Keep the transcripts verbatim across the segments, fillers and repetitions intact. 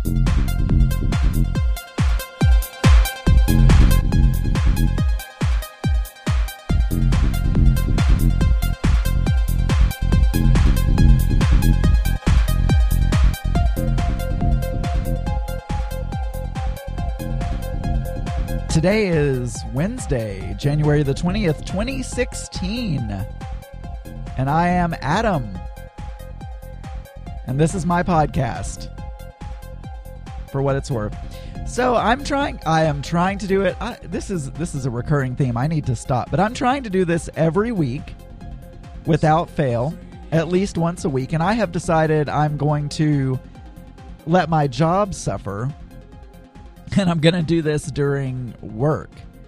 Today is Wednesday, January the twentieth, twenty sixteen, and I am Adam, and this is my podcast, for what it's worth. So I'm trying, I am trying to do it, I, this is this is a recurring theme, I need to stop, but I'm trying to do this every week, without fail, at least once a week, and I have decided I'm going to let my job suffer. And I'm going to do this during work.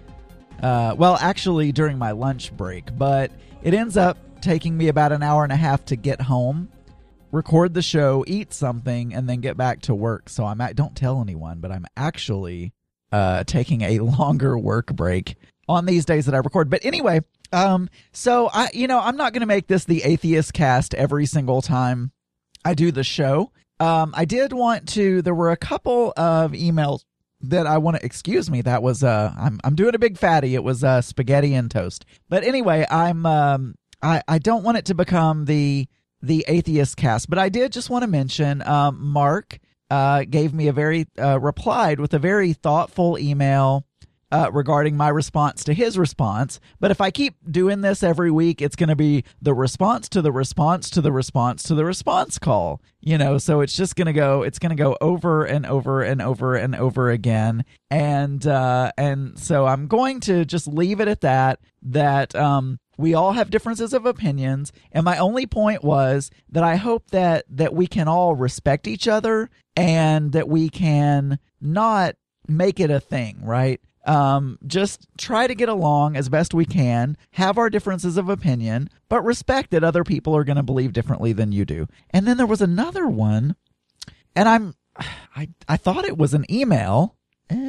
Uh, well, actually during my lunch break. But it ends up taking me about an hour and a half to get home, record the show, eat something, and then get back to work. So I'm at, don't tell anyone, but I'm actually uh, taking a longer work break on these days that I record. But anyway, um, so I, you know, I'm not going to make this the Atheist Cast every single time I do the show. Um, I did want to, there were a couple of emails that I want to, excuse me, that was, uh, I'm I'm doing a big fatty. It was uh, spaghetti and toast. But anyway, I'm, um, I, I don't want it to become the the Atheist Cast, but I did just want to mention, um, Mark uh, gave me a very, uh, replied with a very thoughtful email uh, regarding my response to his response. But if I keep doing this every week, it's going to be the response to the response to the response to the response call. You know, so it's just going to go, it's going to go over and over and over and over again. And, uh, and so I'm going to just leave it at that, that, um, we all have differences of opinions. And my only point was that I hope that, that we can all respect each other and that we can not make it a thing, right? Um, just try to get along as best we can, have our differences of opinion, but respect that other people are going to believe differently than you do. And then there was another one, and I'm, I, I thought it was an email.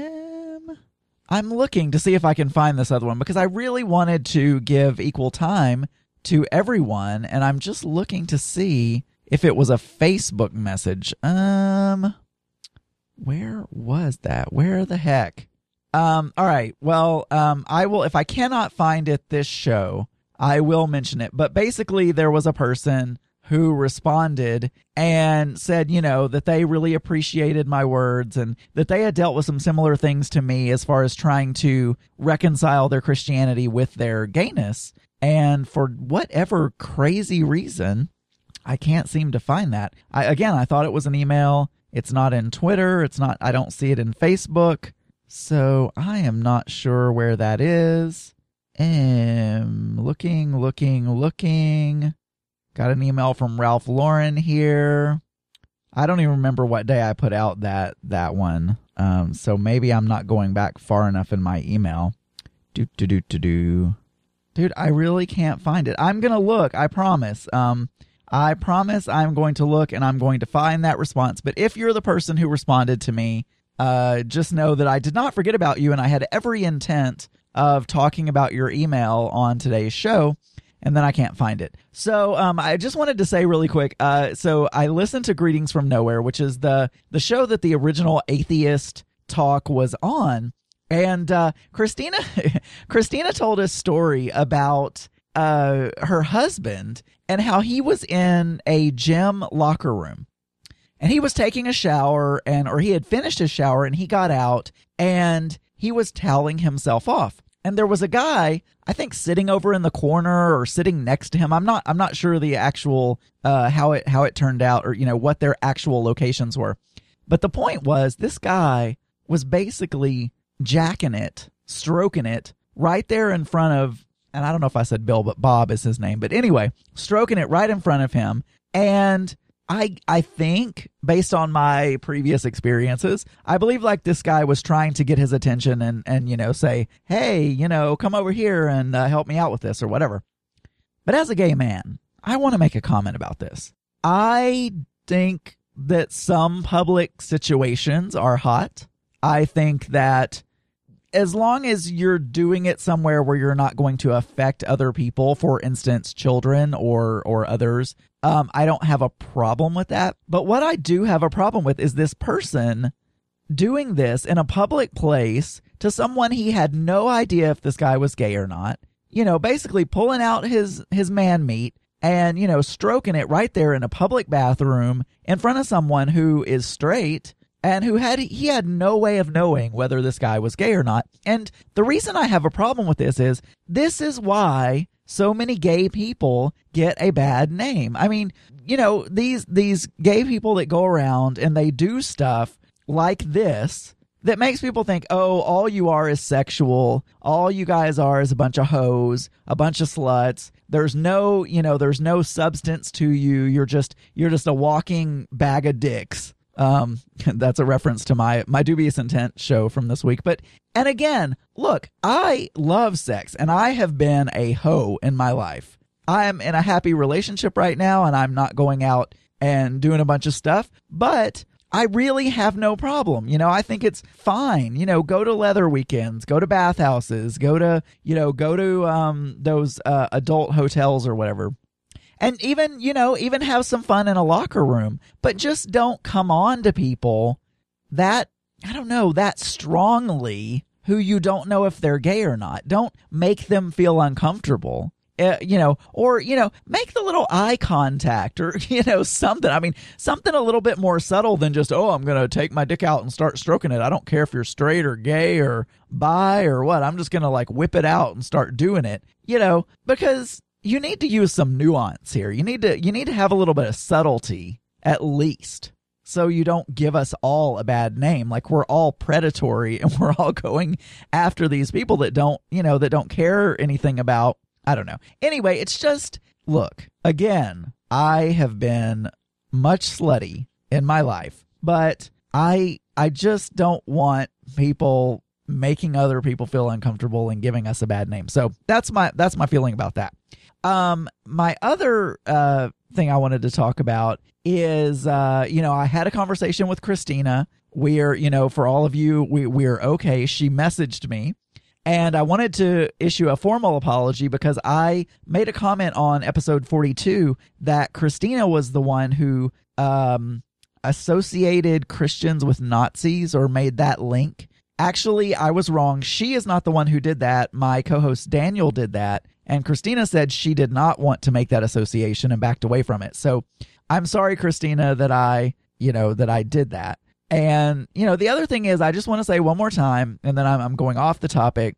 Um, I'm looking to see if I can find this other one because I really wanted to give equal time to everyone, and I'm just looking to see if it was a Facebook message. Um, where was that? Where the heck? Um, all right. Well, um, I will, if I cannot find it this show, I will mention it. But basically there was a person who responded and said, you know, that they really appreciated my words and that they had dealt with some similar things to me as far as trying to reconcile their Christianity with their gayness. And for whatever crazy reason, I can't seem to find that. I, again, I thought it was an email. It's not in Twitter. It's not, I don't see it in Facebook. So I am not sure where that is. Um, looking, looking, looking. Got an email from Ralph Lauren here. I don't even remember what day I put out that that one. Um, so maybe I'm not going back far enough in my email. Do do do do do. Dude, I really can't find it. I'm gonna look. I promise. Um, I promise I'm going to look and I'm going to find that response. But if you're the person who responded to me, Uh, just know that I did not forget about you and I had every intent of talking about your email on today's show, and then I can't find it. So um, I just wanted to say really quick, uh, so I listened to Greetings from Nowhere, which is the, the show that the original Atheist Talk was on, and uh, Christina, Christina told a story about uh, her husband and how he was in a gym locker room. And he was taking a shower, and or he had finished his shower, and he got out, and he was toweling himself off. And there was a guy, I think, sitting over in the corner or sitting next to him. I'm not, I'm not sure the actual uh, how it how it turned out, or you know what their actual locations were. But the point was, this guy was basically jacking it, stroking it right there in front of, and I don't know if I said Bill, but Bob is his name. But anyway, stroking it right in front of him, and I I think, based on my previous experiences, I believe like this guy was trying to get his attention and, and you know, say, hey, you know, come over here and uh, help me out with this or whatever. But as a gay man, I want to make a comment about this. I think that some public situations are hot. I think that as long as you're doing it somewhere where you're not going to affect other people, for instance, children or or others, Um, I don't have a problem with that. But what I do have a problem with is this person doing this in a public place to someone he had no idea if this guy was gay or not. You know, basically pulling out his, his man meat and, you know, stroking it right there in a public bathroom in front of someone who is straight and who had, he had no way of knowing whether this guy was gay or not. And the reason I have a problem with this is this is why so many gay people get a bad name. I mean, you know, these, these gay people that go around and they do stuff like this that makes people think, oh, all you are is sexual. All you guys are is a bunch of hoes, a bunch of sluts. There's no, you know, there's no substance to you. You're just, you're just a walking bag of dicks. Um, that's a reference to my, my Dubious Intent show from this week. But, and again, look, I love sex and I have been a hoe in my life. I am in a happy relationship right now and I'm not going out and doing a bunch of stuff, but I really have no problem. You know, I think it's fine. You know, go to leather weekends, go to bathhouses, go to, you know, go to um, those uh, adult hotels or whatever. And even, you know, even have some fun in a locker room. But just don't come on to people that, I don't know, that strongly who you don't know if they're gay or not. Don't make them feel uncomfortable. Uh, you know, or, you know, make the little eye contact or, you know, something. I mean, something a little bit more subtle than just, oh, I'm going to take my dick out and start stroking it. I don't care if you're straight or gay or bi or what. I'm just going to like whip it out and start doing it, you know, because you need to use some nuance here. You need to, you need to have a little bit of subtlety at least. So you don't give us all a bad name. Like we're all predatory and we're all going after these people that don't, you know, that don't care anything about, I don't know. Anyway, it's just, look, again, I have been much slutty in my life, but I I just don't want people making other people feel uncomfortable and giving us a bad name. So that's my that's my feeling about that. Um, my other uh, thing I wanted to talk about is, uh, you know, I had a conversation with Christina. We're, you know, for all of you, we we're okay. She messaged me. And I wanted to issue a formal apology because I made a comment on episode forty-two that Christina was the one who um, associated Christians with Nazis or made that link. Actually, I was wrong. She is not the one who did that. My co-host Daniel did that. And Christina said she did not want to make that association and backed away from it. So I'm sorry, Christina, that I, you know, that I did that. And, you know, the other thing is, I just want to say one more time, and then I'm, I'm going off the topic,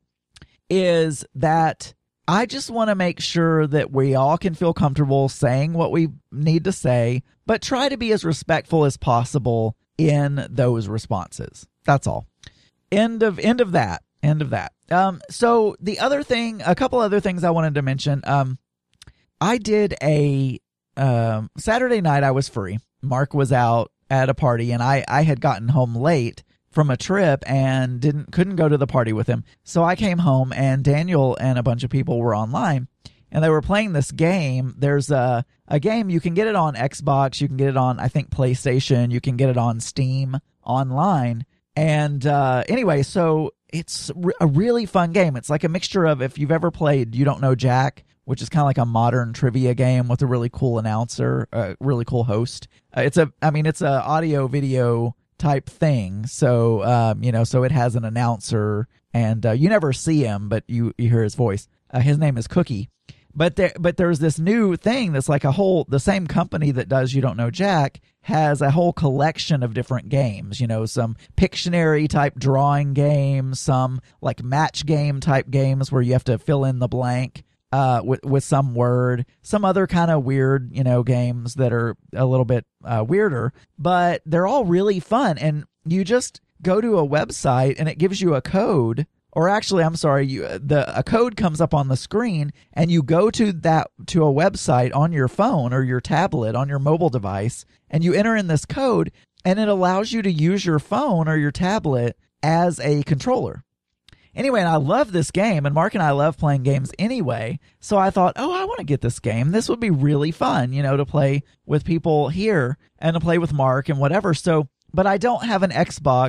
is that I just want to make sure that we all can feel comfortable saying what we need to say, but try to be as respectful as possible in those responses. That's all. End of, end of that. End of that. Um, so the other thing, a couple other things I wanted to mention. Um, I did a, um, Saturday night I was free. Mark was out at a party and I, I had gotten home late from a trip and didn't couldn't go to the party with him. So I came home and Daniel and a bunch of people were online and they were playing this game. There's a, a game, you can get it on Xbox, you can get it on, I think, PlayStation, you can get it on Steam online. And uh, anyway, so it's a really fun game. It's like a mixture of, if you've ever played You Don't Know Jack, which is kind of like a modern trivia game with a really cool announcer, a really cool host. Uh, it's a, I mean, it's a audio video type thing. So, um, you know, so it has an announcer and uh, you never see him, but you, you hear his voice. Uh, his name is Cookie. But there, but there's this new thing that's like a whole, the same company that does You Don't Know Jack has a whole collection of different games, you know, some Pictionary type drawing games, some like match game type games where you have to fill in the blank. Uh, with with some word, some other kind of weird, you know, games that are a little bit uh, weirder, but they're all really fun. And you just go to a website and it gives you a code, or actually, I'm sorry, you the a code comes up on the screen, and you go to that to a website on your phone or your tablet on your mobile device, and you enter in this code, and it allows you to use your phone or your tablet as a controller. Anyway, and I love this game, and Mark and I love playing games anyway, so I thought, oh, I want to get this game. This would be really fun, you know, to play with people here and to play with Mark and whatever. So, but I don't have an Xbox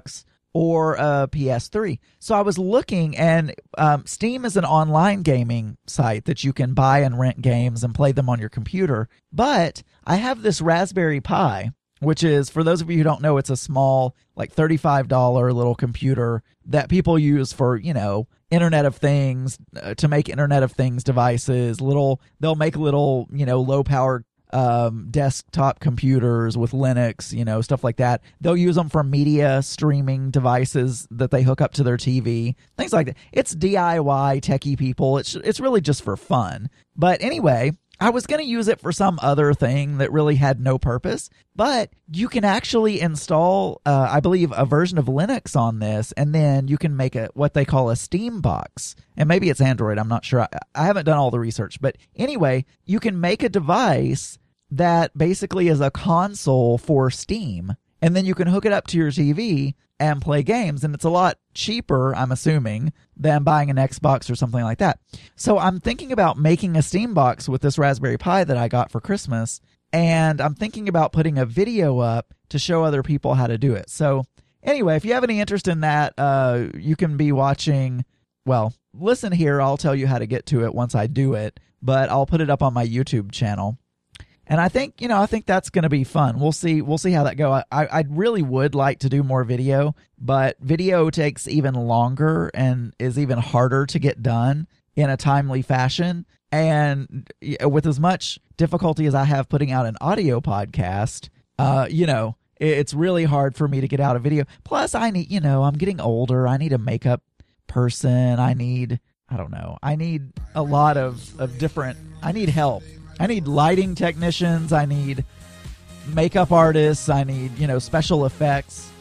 or a P S three. So I was looking, and um, Steam is an online gaming site that you can buy and rent games and play them on your computer. But I have this Raspberry Pi, which is, for those of you who don't know, it's a small, like thirty-five dollars little computer that people use for, you know, Internet of Things, uh, to make Internet of Things devices. Little, they'll make little, you know, low power um, desktop computers with Linux, you know, stuff like that. They'll use them for media streaming devices that they hook up to their T V, things like that. It's D I Y techie people. It's it's really just for fun. But anyway, I was going to use it for some other thing that really had no purpose, but you can actually install, uh, I believe, a version of Linux on this, and then you can make a what they call a Steam box. And maybe it's Android, I'm not sure. I, I haven't done all the research. But anyway, you can make a device that basically is a console for Steam, and then you can hook it up to your T V and play games, and it's a lot cheaper, I'm assuming, than buying an Xbox or something like that. So I'm thinking about making a Steam box with this Raspberry Pi that I got for Christmas, and I'm thinking about putting a video up to show other people how to do it. So anyway, if you have any interest in that, uh, you can be watching, well, listen here, I'll tell you how to get to it once I do it, but I'll put it up on my YouTube channel. And I think, you know, I think that's going to be fun. We'll see. We'll see how that goes. I, I really would like to do more video, but video takes even longer and is even harder to get done in a timely fashion. And with as much difficulty as I have putting out an audio podcast, uh, you know, it's really hard for me to get out a video. Plus, I need, you know, I'm getting older. I need a makeup person. I need, I don't know. I need a lot of, of different, I need help. I need lighting technicians. I need makeup artists. I need, you know, special effects.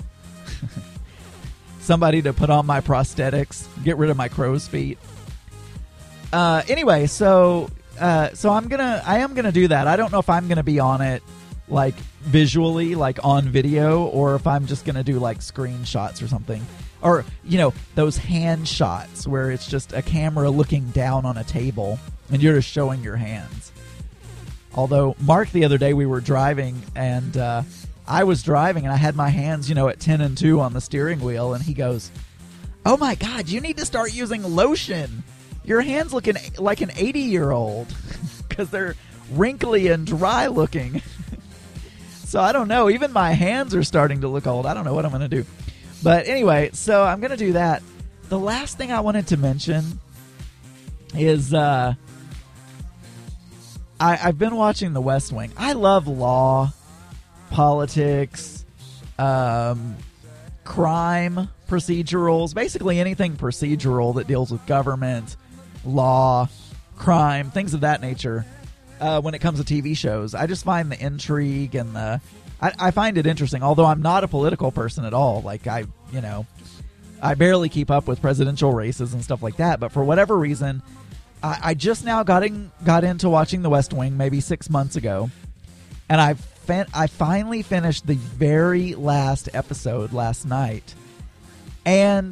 Somebody to put on my prosthetics. Get rid of my crow's feet. Uh, anyway, so uh, so I'm gonna I am gonna do that. I don't know if I'm gonna be on it like visually, like on video, or if I'm just gonna do like screenshots or something, or you know, those hand shots where it's just a camera looking down on a table and you're just showing your hands. Although, Mark, the other day we were driving, and uh, I was driving, and I had my hands, you know, at ten and two on the steering wheel, and he goes, "Oh my God, you need to start using lotion. Your hands looking like an eighty-year-old," because they're wrinkly and dry looking. So I don't know. Even my hands are starting to look old. I don't know what I'm going to do. But anyway, so I'm going to do that. The last thing I wanted to mention is... Uh, I, I've been watching The West Wing. I love law, politics, um, crime, procedurals, basically anything procedural that deals with government, law, crime, things of that nature. Uh, when it comes to T V shows, I just find the intrigue and the I, I find it interesting. Although I'm not a political person at all, like I, you know, I barely keep up with presidential races and stuff like that. But for whatever reason, I just now got in, got into watching The West Wing maybe six months ago, and I fin- I finally finished the very last episode last night, and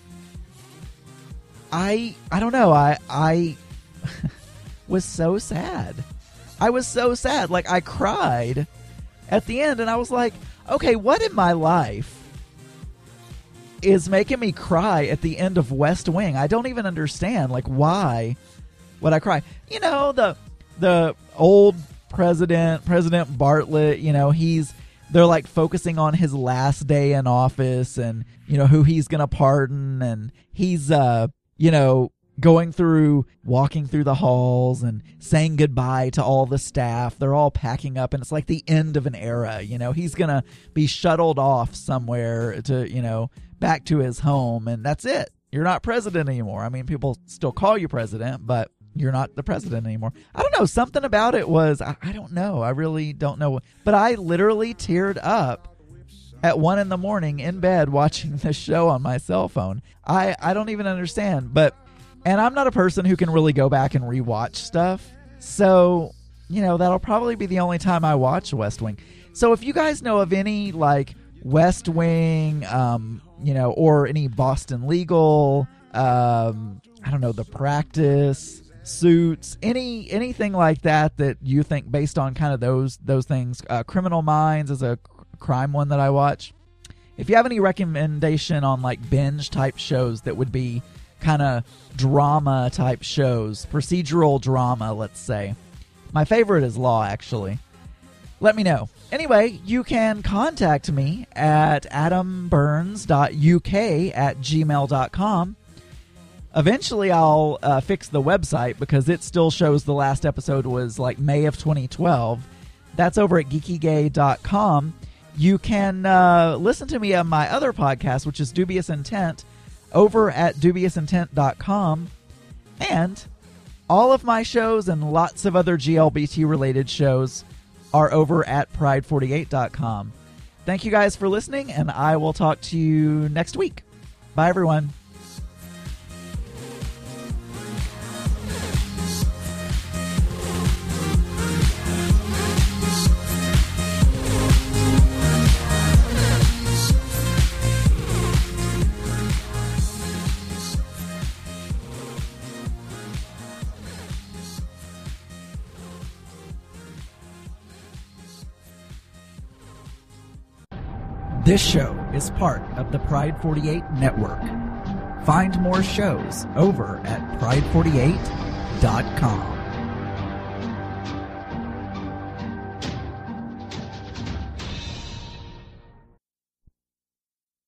I I don't know I I was so sad. I was so sad, like I cried at the end, and I was like, okay, what in my life is making me cry at the end of West Wing? I don't even understand, like, why would I cry? You know, the the old president, President Bartlett, you know, he's, they're like focusing on his last day in office and, you know, who he's going to pardon. And he's, uh, you know, going through, walking through the halls and saying goodbye to all the staff. They're all packing up, and it's like the end of an era. You know, he's going to be shuttled off somewhere to, you know, back to his home, and that's it. You're not president anymore. I mean, people still call you president, but you're not the president anymore. I don't know. Something about it was, I, I don't know. I really don't know. But I literally teared up at one in the morning in bed watching this show on my cell phone. I, I don't even understand. But, and I'm not a person who can really go back and rewatch stuff. So, you know, that'll probably be the only time I watch West Wing. So if you guys know of any, like, West Wing, um, you know, or any Boston Legal, um, I don't know, The Practice, Suits, any anything like that that you think based on kind of those those things. Uh, Criminal Minds is a crime one that I watch. If you have any recommendation on like binge type shows that would be kind of drama type shows, procedural drama, let's say. My favorite is Law, actually. Let me know. Anyway, you can contact me at adam burns dot u k at gmail dot com. Eventually, I'll uh, fix the website because it still shows the last episode was like May of twenty twelve. That's over at geeky gay dot com. You can uh, listen to me on my other podcast, which is Dubious Intent, over at dubious intent dot com. And all of my shows and lots of other G L B T-related shows are over at pride forty-eight dot com. Thank you guys for listening, and I will talk to you next week. Bye, everyone. This show is part of the Pride forty-eight Network. Find more shows over at pride forty-eight dot com.